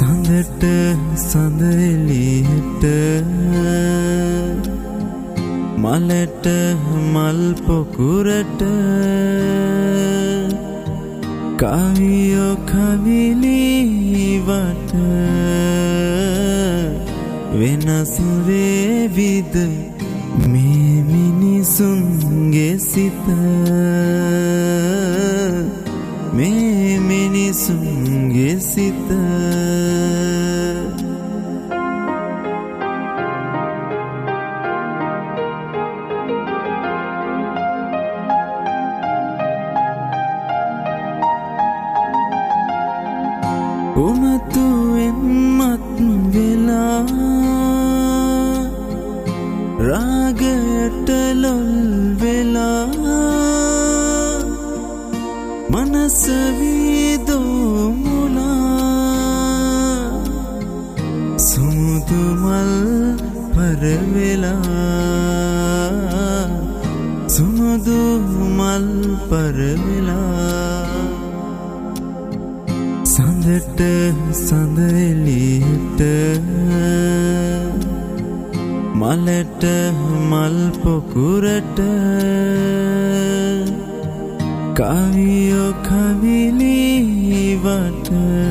සඳට සඳෙලියට මලට මල් පොකුරට කවියෝ කවිලිවට වෙනස් වේවිද මේ මිනිසුන්ගේ සිත මේ මිනිසුන්ගේ සිත උමතුෙන් මත් වෙලා රාගයට ලොල් වෙලා මනස විදෝමුලා සුමුදු මල් පරවෙලා සුමුදු මල් පරවෙලා සඳට සඳෙලියට මලට මල් පොකුරට කවියෝ කවිලිවට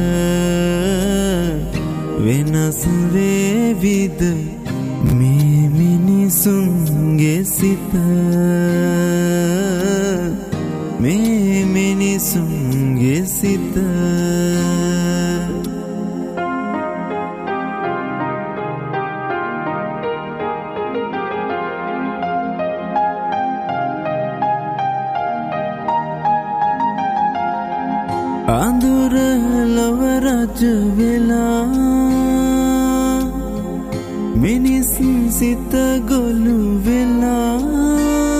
වෙනස් වේවිද මේ මිනිසුන්ගේ සිත මේ මිනිසුන්ගේ සිත අඳුර ලොව රජ වෙලා මිනිස් සිත ගොළු වෙලා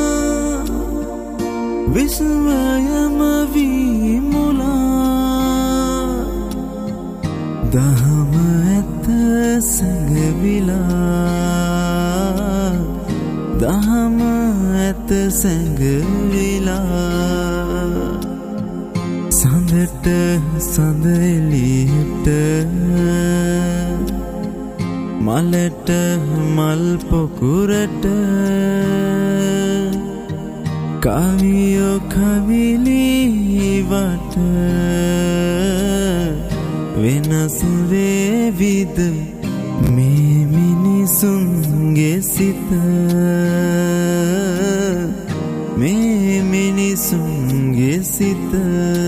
විශ්වයම විමුලා දහම ඇත සැඟවිලා දහම ඇත සැඟවිලා සඳට සඳෙලියට මලට මල් පොකුරට කවියෝ කවිලිවට වෙනස් වේවිද මේ මිනිසුන්ගේ සිත මේ මිනිසුන්ගේ සිත